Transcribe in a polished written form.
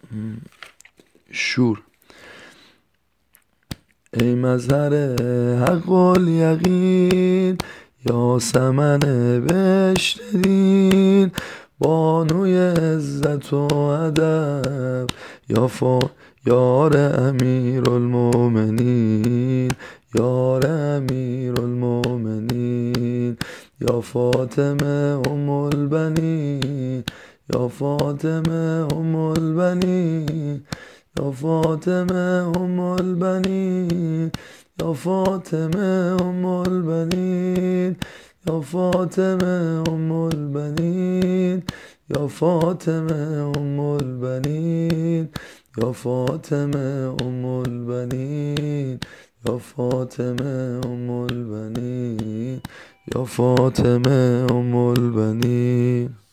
شور. ای مظهر حق الیقین، یاسمن بهشت دین، بانوی عزت و ادب، یار امیرالمومنین، یار امیرالمومنین، یا فاطمه ام البنین، یا فاطمه ام البنین، یا فاطمه ام البنین، یا فاطمه ام البنین، یا فاطمه ام البنین، یا فاطمه ام البنین، یا فاطمه ام البنین، یا فاطمه ام البنین، یا فاطمه ام البنین.